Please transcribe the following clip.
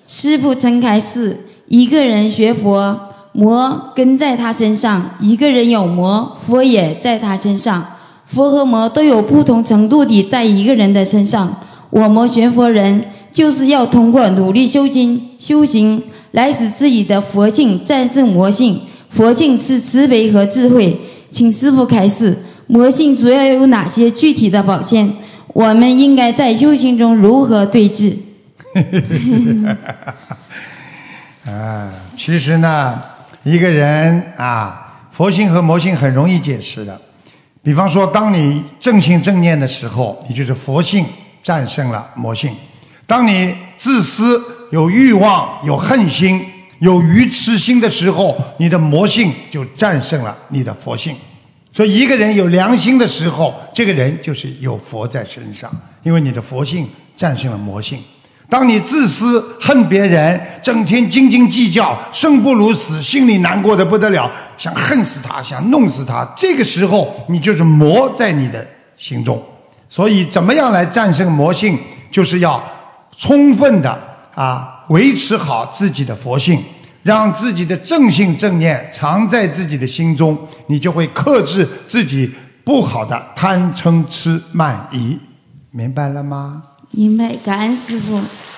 师父曾开示，一个人学佛，魔跟在他身上；一个人有魔，佛也在他身上。佛和魔都有不同程度地在一个人的身上。我们学佛人就是要通过努力修行，来使自己的佛性战胜魔性。佛性是慈悲和智慧，请师父开示，魔性主要有哪些具体的表现？我们应该在修行中如何对治？ 其实呢，一个人佛性和魔性很容易解释的。比方说，当你正信正念的时候，你就是佛性战胜了魔性；当你自私、有欲望、有恨心、有愚痴心的时候，你的魔性就战胜了你的佛性。所以一个人有良心的时候，这个人就是有佛在身上，因为你的佛性战胜了魔性。当你自私恨别人，整天斤斤计较，生不如死，心里难过的不得了，想恨死他，想弄死他，这个时候你就是魔在你的心中。所以怎么样来战胜魔性，就是要充分的维持好自己的佛性，让自己的正信正念常在自己的心中，你就会克制自己不好的贪嗔痴慢疑。明白了吗？ 明白，感恩师父。